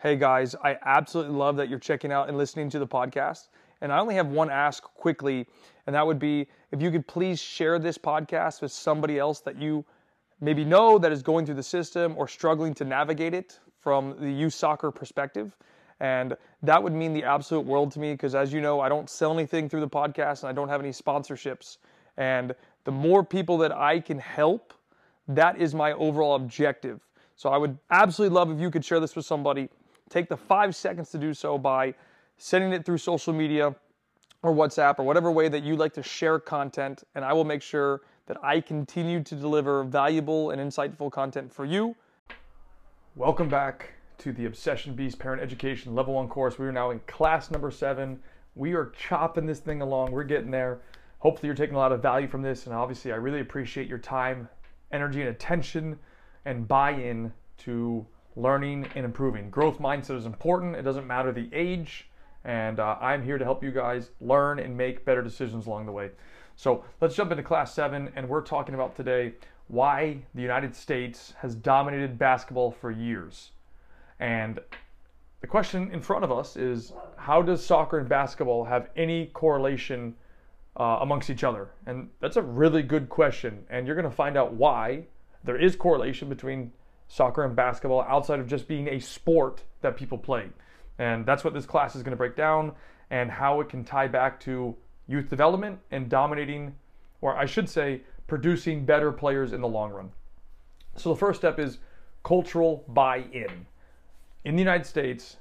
Hey guys, I absolutely love that you're checking out and listening to the podcast. And I only have one ask quickly, and that would be if you could please share this podcast with somebody else that you maybe know that is going through the system or struggling to navigate it from the youth soccer perspective. And that would mean the absolute world to me because, as you know, I don't sell anything through the podcast and I don't have any sponsorships. And the more people that I can help, that is my overall objective. So I would absolutely love if you could share this with somebody. Take the 5 seconds to do so by sending it through social media or WhatsApp or whatever way that you like to share content, and I will make sure that I continue to deliver valuable and insightful content for you. Welcome back to the Obsession Beast Parent Education Level 1 course. We are now in class number 7. We are chopping this thing along. We're getting there. Hopefully you're taking a lot of value from this, and obviously I really appreciate your time, energy, and attention and buy-in to learning and improving. Growth mindset is important. It doesn't matter the age, and I'm here to help you guys learn and make better decisions along the way. So let's jump into class 7, and we're talking about today why the United States has dominated basketball for years. And the question in front of us is, how does soccer and basketball have any correlation amongst each other? And that's a really good question, and you're going to find out why there is correlation between soccer and basketball outside of just being a sport that people play. And that's what this class is going to break down, and how it can tie back to youth development and dominating, or I should say, producing better players in the long run. So the first step is cultural buy-in. In the United States,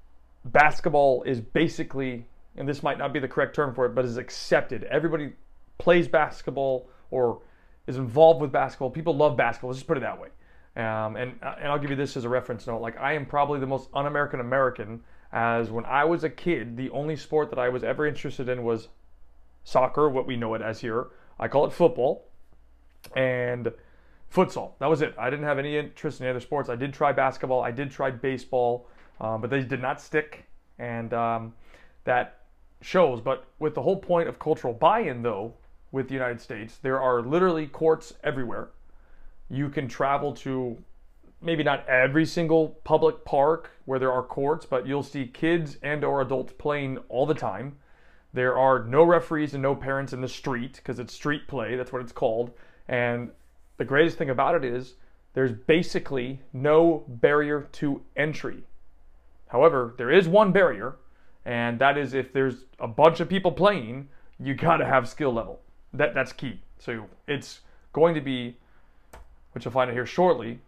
basketball is basically, and this might not be the correct term for it, but is accepted. Everybody plays basketball or is involved with basketball. People love basketball. Let's just put it that way. And I'll give you this as a reference note. Like, I am probably the most un-American American, as when I was a kid, the only sport that I was ever interested in was soccer, what we know it as here. I call it football, and futsal. That was it. I didn't have any interest in any other sports. I did try basketball. I did try baseball, but they did not stick, and that shows. But with the whole point of cultural buy-in, though, with the United States, there are literally courts everywhere. You can travel to maybe not every single public park where there are courts, but you'll see kids and or adults playing all the time. There are no referees and no parents in the street because it's street play. That's what it's called. And the greatest thing about it is there's basically no barrier to entry. However, there is one barrier, and that is if there's a bunch of people playing, you got to have skill level. That's key. So it's going to be, which you'll find out here shortly,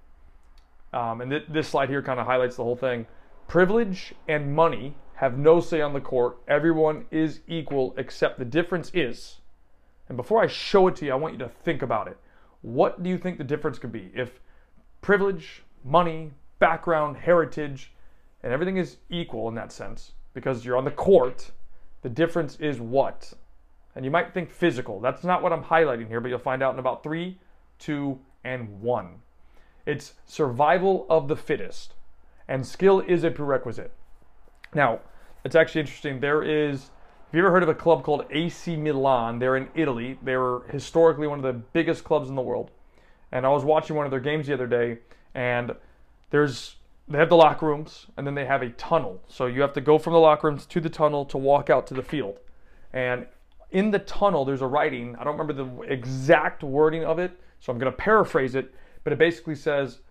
and this slide here kind of highlights the whole thing. Privilege and money have no say on the court. Everyone is equal, except the difference is, and before I show it to you, I want you to think about it. What do you think the difference could be? If privilege, money, background, heritage, and everything is equal in that sense, because you're on the court, the difference is what? And you might think physical. That's not what I'm highlighting here, but you'll find out in about 3, 2, and 1. It's survival of the fittest, and skill is a prerequisite. Now, it's actually interesting. Have you ever heard of a club called AC Milan? They're in Italy. They were historically one of the biggest clubs in the world. And I was watching one of their games the other day, and they have the locker rooms, and then they have a tunnel. So you have to go from the locker rooms to the tunnel to walk out to the field. And in the tunnel, there's a writing. I don't remember the exact wording of it, so I'm going to paraphrase it, but it basically says,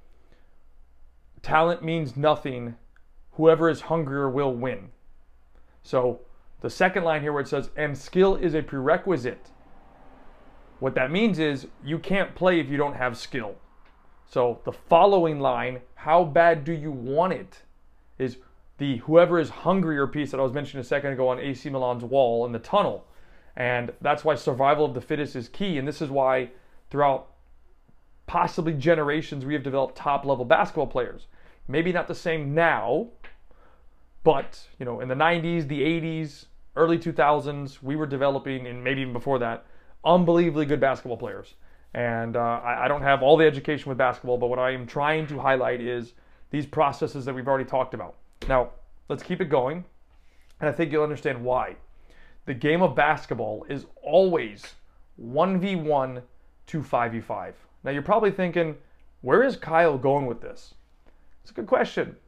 talent means nothing. Whoever is hungrier will win. So the second line here where it says, and skill is a prerequisite. What that means is you can't play if you don't have skill. So the following line, how bad do you want it, is the whoever is hungrier piece that I was mentioning a second ago on AC Milan's wall in the tunnel. And that's why survival of the fittest is key. And this is why throughout possibly generations we have developed top-level basketball players. Maybe not the same now, but in the 90s, the 80s, early 2000s, we were developing, and maybe even before that, unbelievably good basketball players. And I don't have all the education with basketball, but what I am trying to highlight is these processes that we've already talked about. Now, let's keep it going, and I think you'll understand why. The game of basketball is always 1v1 to 5v5. Now, you're probably thinking, where is Kyle going with this? It's a good question.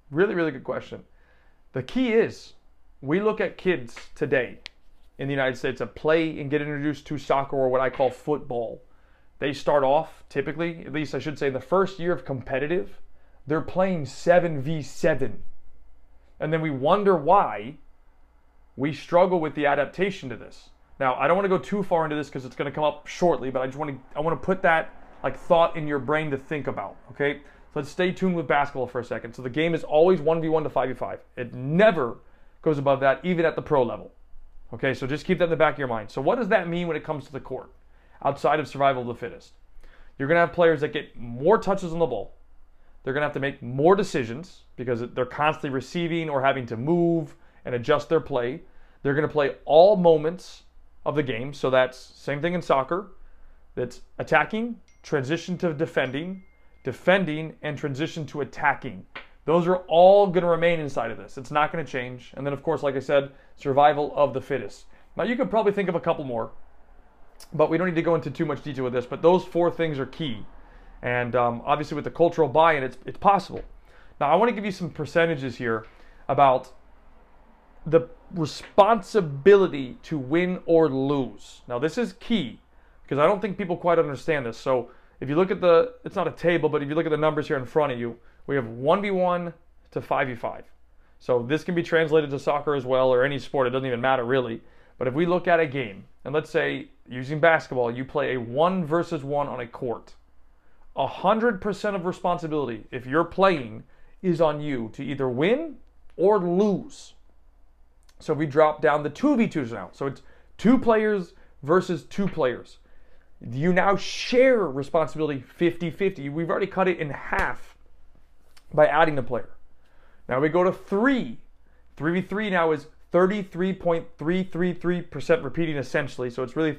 Really, really good question. The key is we look at kids today in the United States that play and get introduced to soccer, or what I call football. They start off typically, at least I should say, the first year of competitive, they're playing 7v7. And then we wonder why we struggle with the adaptation to this. Now, I don't want to go too far into this because it's going to come up shortly, but I want to put that like thought in your brain to think about, okay? So let's stay tuned with basketball for a second. So the game is always 1v1 to 5v5. It never goes above that, even at the pro level. Okay, so just keep that in the back of your mind. So what does that mean when it comes to the court, outside of survival of the fittest? You're going to have players that get more touches on the ball. They're going to have to make more decisions because they're constantly receiving or having to move and adjust their play. They're going to play all moments of the game. So that's same thing in soccer. That's attacking, transition to defending, defending, and transition to attacking. Those are all going to remain inside of this. It's not going to change. And then, of course, like I said, survival of the fittest. Now, you could probably think of a couple more, but we don't need to go into too much detail with this. But those 4 things are key. And obviously, with the cultural buy-in, it's possible. Now, I want to give you some percentages here about the responsibility to win or lose. Now, this is key because I don't think people quite understand this. So if you look at it's not a table, but if you look at the numbers here in front of you, we have 1v1 to 5v5. So this can be translated to soccer as well, or any sport. It doesn't even matter really. But if we look at a game, and let's say using basketball, you play a 1 versus 1 on a court. 100% of responsibility, if you're playing, is on you to either win or lose. So we drop down the 2v2s now. So it's 2 players versus 2 players. You now share responsibility 50-50. We've already cut it in half by adding a player. Now we go to 3. 3v3 now is 33.333% repeating essentially. So it's really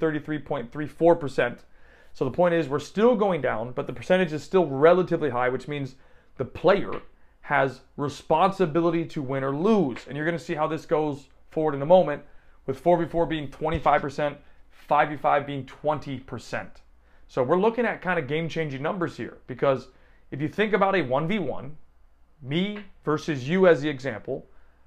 33.34%. So the point is we're still going down, but the percentage is still relatively high, which means the player has responsibility to win or lose. And you're going to see how this goes forward in a moment, with 4v4 being 25%, 5v5 being 20%. So we're looking at kind of game-changing numbers here, because if you think about a 1v1, me versus you as the example,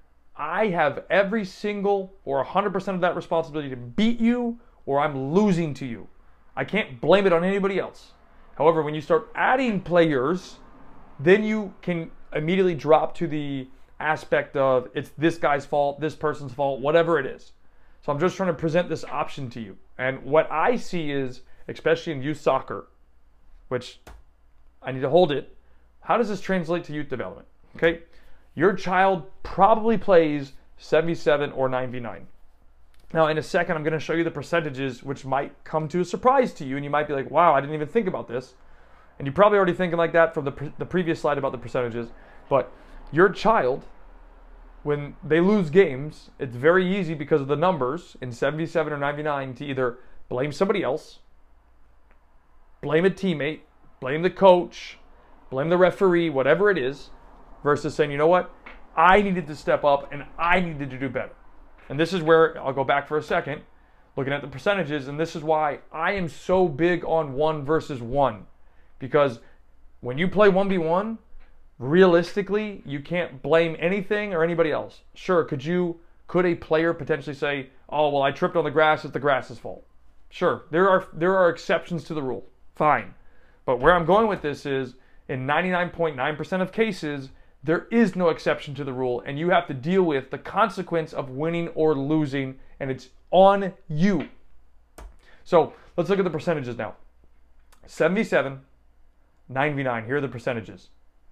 I have every single or 100% of that responsibility to beat you, or I'm losing to you. I can't blame it on anybody else. However, when you start adding players, then you can immediately drop to the aspect of it's this guy's fault, this person's fault, whatever it is. So I'm just trying to present this option to you. And what I see is, especially in youth soccer, which I need to hold it, how does this translate to youth development? Okay, your child probably plays 77 or 9v9. Now, in a second, I'm going to show you the percentages, which might come to a surprise to you, and you might be like, wow, I didn't even think about this. And you're probably already thinking like that from the previous slide about the percentages. But your child, when they lose games, it's very easy because of the numbers in 7v7 or 9v9 to either blame somebody else, blame a teammate, blame the coach, blame the referee, whatever it is, versus saying, you know what, I needed to step up and I needed to do better. And this is where I'll go back for a second, looking at the percentages, and this is why I am so big on 1 versus 1. Because when you play 1v1, realistically, you can't blame anything or anybody else. Sure, could a player potentially say, oh, well, I tripped on the grass, it's the grass's fault? Sure, there are exceptions to the rule. Fine. But where I'm going with this is, in 99.9% of cases, there is no exception to the rule, and you have to deal with the consequence of winning or losing, and it's on you. So let's look at the percentages now. 7v7, 9v9. Here are the percentages.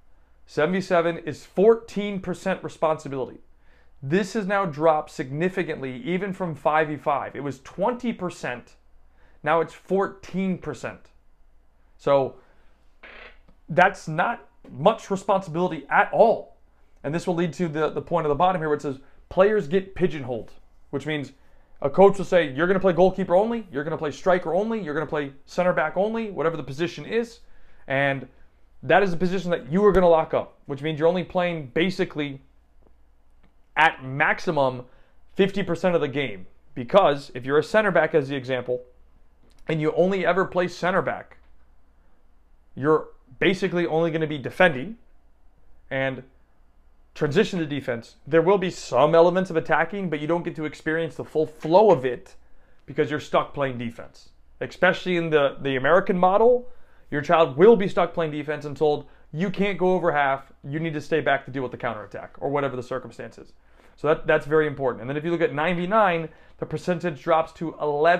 7v7 is 14% responsibility. This has now dropped significantly, even from 5v5. It was 20%. Now it's 14%. So that's not much responsibility at all. And this will lead to the point at the bottom here where it says players get pigeonholed, which means a coach will say, you're going to play goalkeeper only, you're going to play striker only, you're going to play center back only, whatever the position is. And that is the position that you are going to lock up, which means you're only playing basically at maximum 50% of the game. Because if you're a center back, as the example, and you only ever play center back, you're basically only going to be defending, and transition to defense, there will be some elements of attacking, but you don't get to experience the full flow of it because you're stuck playing defense. Especially in the American model, your child will be stuck playing defense and told, you can't go over half, you need to stay back to deal with the counterattack, or whatever the circumstances. So that's very important. And then if you look at 9v9, the percentage drops to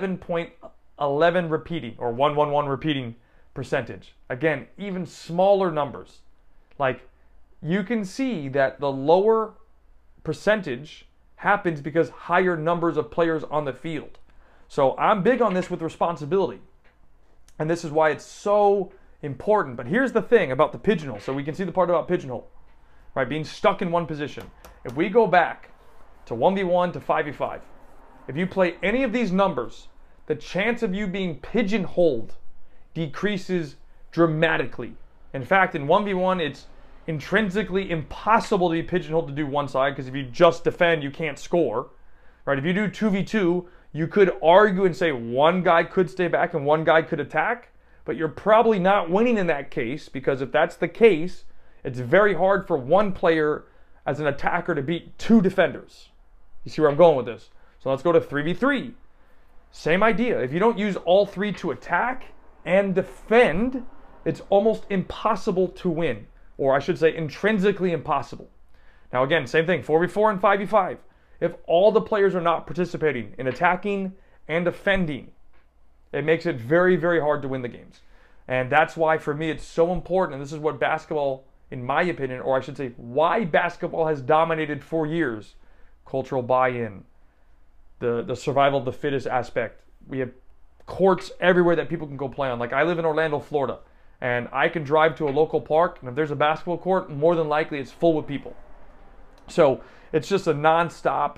11.11 repeating, or 111 repeating percentage. Again, even smaller numbers. Like, you can see that the lower percentage happens because higher numbers of players on the field. So I'm big on this with responsibility. And this is why it's so important. But here's the thing about the pigeonhole. So we can see the part about pigeonhole, right? Being stuck in one position. If we go back to 1v1 to 5v5, if you play any of these numbers, the chance of you being pigeonholed decreases dramatically. In fact, in 1v1, it's intrinsically impossible to be pigeonholed to do one side, because if you just defend, you can't score, right? If you do 2v2, you could argue and say one guy could stay back and one guy could attack, but you're probably not winning in that case, because if that's the case, it's very hard for one player as an attacker to beat two defenders. You see where I'm going with this? So let's go to 3v3. Same idea. If you don't use all three to attack and defend, it's almost impossible to win. Or I should say intrinsically impossible. Now again, same thing, 4v4 and 5v5. If all the players are not participating in attacking and defending, it makes it very, very hard to win the games. And that's why for me it's so important, and this is what basketball, in my opinion, or I should say why basketball has dominated for years. Cultural buy-in, the survival of the fittest aspect. We have courts everywhere that people can go play on. Like, I live in Orlando, Florida, and I can drive to a local park, and if there's a basketball court, more than likely it's full with people. So it's just a non-stop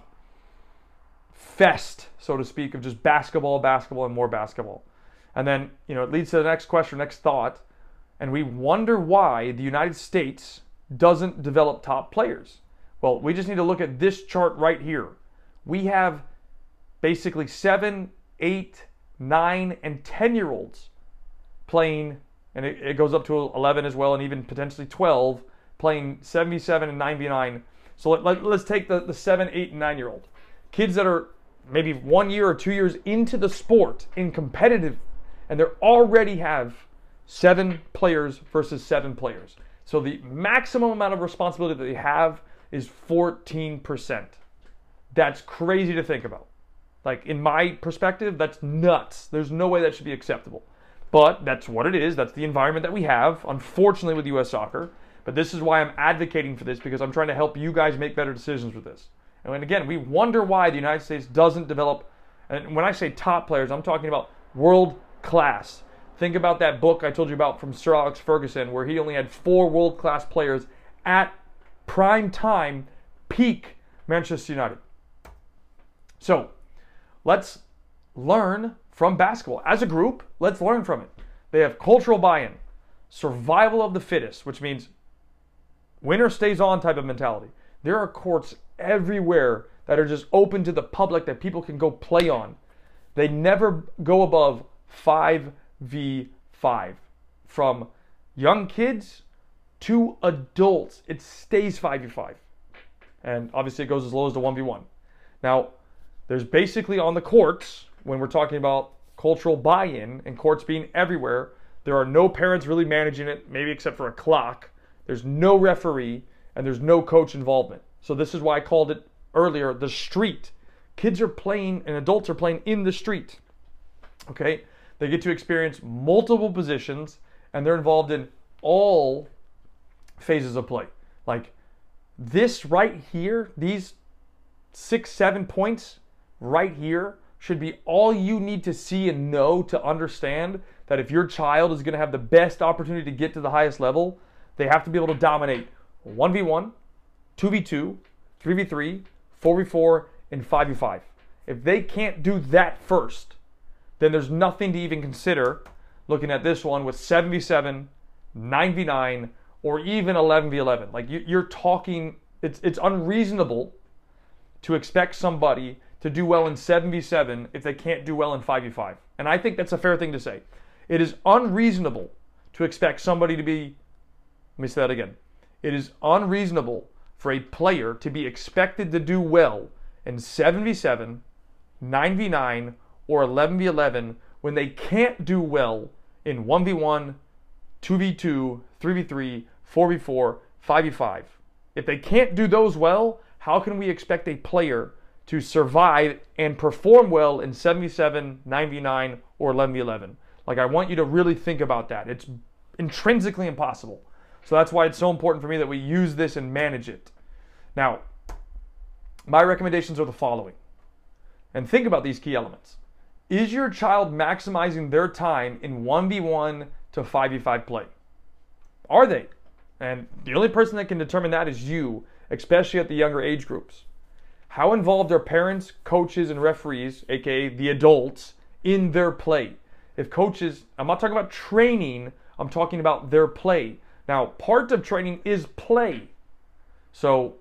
fest, so to speak, of just basketball, basketball, and more basketball. And then, it leads to the next question, next thought, and we wonder why the United States doesn't develop top players. Well, we just need to look at this chart right here. We have basically 7, 8, 9, and 10-year-olds playing, and it goes up to 11 as well, and even potentially 12, playing 7v7 and 9v9. So let's take the 7, 8, and 9-year-old. Kids that are maybe 1 year or 2 years into the sport in competitive, and they already have 7 players versus 7 players. So the maximum amount of responsibility that they have is 14%. That's crazy to think about. Like, in my perspective, that's nuts. There's no way that should be acceptable. But that's what it is. That's the environment that we have, unfortunately, with U.S. soccer. But this is why I'm advocating for this, because I'm trying to help you guys make better decisions with this. And again, we wonder why the United States doesn't develop, and when I say top players, I'm talking about world class. Think about that book I told you about from Sir Alex Ferguson, where he only had 4 world-class players at prime time, peak Manchester United. So let's learn from basketball. As a group, let's learn from it. They have cultural buy-in, survival of the fittest, which means winner stays on type of mentality. There are courts everywhere that are just open to the public that people can go play on. They never go above 5v5. From young kids to adults, it stays 5v5. And obviously it goes as low as the 1v1. Now, there's basically on the courts, when we're talking about cultural buy-in and courts being everywhere, there are no parents really managing it, maybe except for a clock. There's no referee, and there's no coach involvement. So this is why I called it earlier the street. Kids are playing and adults are playing in the street. Okay? They get to experience multiple positions, and they're involved in all phases of play. Like this right here, these 6, 7 points right here should be all you need to see and know to understand that if your child is going to have the best opportunity to get to the highest level, they have to be able to dominate 1v1, 2v2, 3v3, 4v4, and 5v5. If they can't do that first, then there's nothing to even consider looking at this one with 7v7, 9v9, or even 11v11. Like you're talking, it's unreasonable to expect somebody to do well in 7v7 if they can't do well in 5v5. And I think that's a fair thing to say. It is unreasonable to expect somebody to be, let me say that again. It is unreasonable for a player to be expected to do well in 7v7, 9v9, or 11v11 when they can't do well in 1v1, 2v2, 3v3, 4v4, 5v5. If they can't do those well, how can we expect a player to survive and perform well in 7v7, 9v9, or 11v11? Like, I want you to really think about that. It's intrinsically impossible. So that's why it's so important for me that we use this and manage it. Now, my recommendations are the following. And think about these key elements. Is your child maximizing their time in 1v1 to 5v5 play? Are they? And the only person that can determine that is you, especially at the younger age groups. How involved are parents, coaches, and referees, aka the adults, in their play? If coaches, I'm not talking about training, I'm talking about their play. Now, part of training is play. So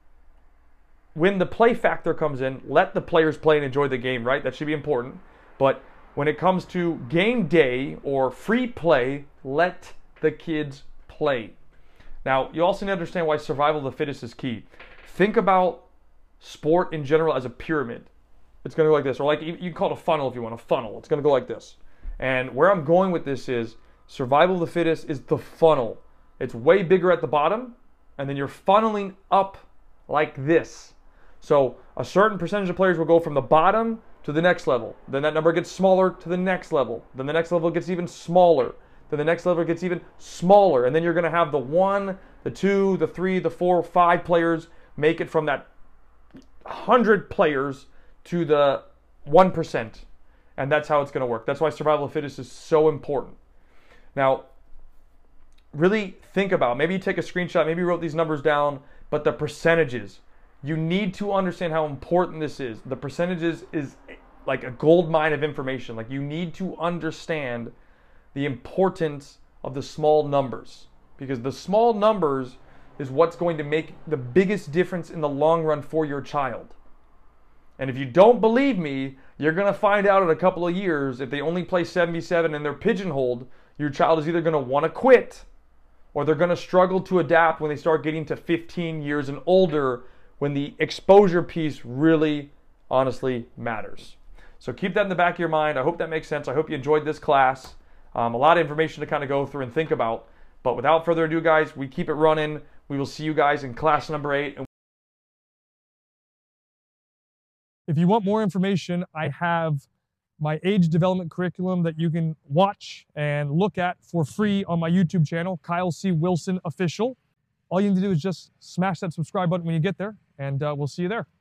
when the play factor comes in, let the players play and enjoy the game, right? That should be important. But when it comes to game day or free play, let the kids play. Now, you also need to understand why survival of the fittest is key. Think about sport in general as a pyramid. It's going to go like this, or like you can call it a funnel if you want, a funnel. It's going to go like this. And where I'm going with this is survival of the fittest is the funnel. It's way bigger at the bottom, and then you're funneling up like this. So a certain percentage of players will go from the bottom to the next level. Then that number gets smaller to the next level. Then the next level gets even smaller. Then the next level gets even smaller. And then you're going to have the 1, the 2, the 3, the 4, 5 players make it from that 100 players to the 1%. And that's how it's going to work. That's why survival of the fittest is so important. Now, really think about, maybe you take a screenshot, maybe you wrote these numbers down, but the percentages. You need to understand how important this is. The percentages is like a gold mine of information. Like, you need to understand the importance of the small numbers, because the small numbers is what's going to make the biggest difference in the long run for your child. And if you don't believe me, you're going to find out in a couple of years, if they only play 7v7 and they're pigeonholed, your child is either going to want to quit or they're going to struggle to adapt when they start getting to 15 years and older, when the exposure piece really, honestly matters. So keep that in the back of your mind. I hope that makes sense. I hope you enjoyed this class. A lot of information to kind of go through and think about. But without further ado, guys, we keep it running. We will see you guys in class number 8. If you want more information, I have my age development curriculum that you can watch and look at for free on my YouTube channel, Kyle C. Wilson Official. All you need to do is just smash that subscribe button when you get there, and we'll see you there.